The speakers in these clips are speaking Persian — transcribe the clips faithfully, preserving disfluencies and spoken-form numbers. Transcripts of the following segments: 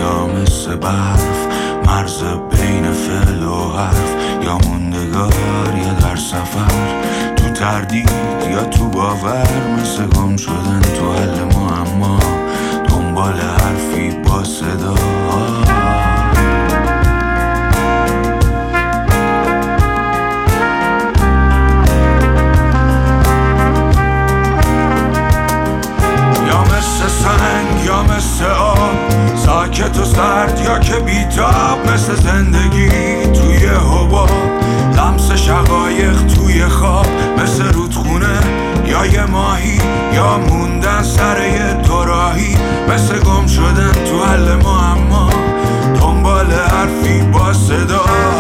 یا مثل برف، مرز بین فعل و حرف، یا موندگار یا در سفر، تو تردید یا تو باور، مثل گم شدن تو حل معما، دنبال حرفی با صدا. یا مثل آب ساکت و سرد، یا که بیتاب مثل زندگی توی حباب، لمس شقایق توی خواب مثل رودخونه، یا یه ماهی یا موندن سر یه دوراهی، مثل گم شدن تو حل معما، دنبال حرفی با صدا.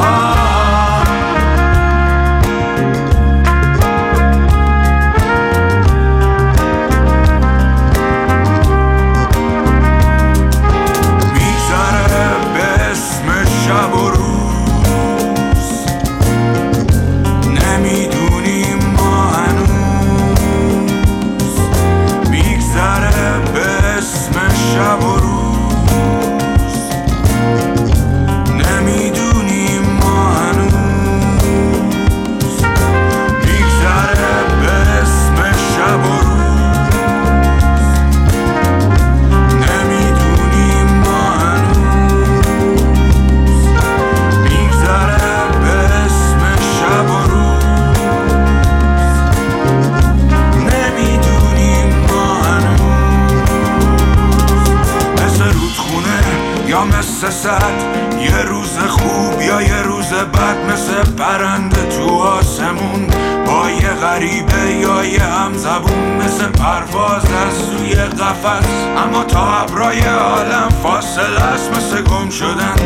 یه روز خوب یا یه روز بد، مثل پرنده تو آسمون با یه غریبه یا یه همزبون، مثل پرواز از توی قفس اما تا ابرای عالم فاصله است، مثل گم شدن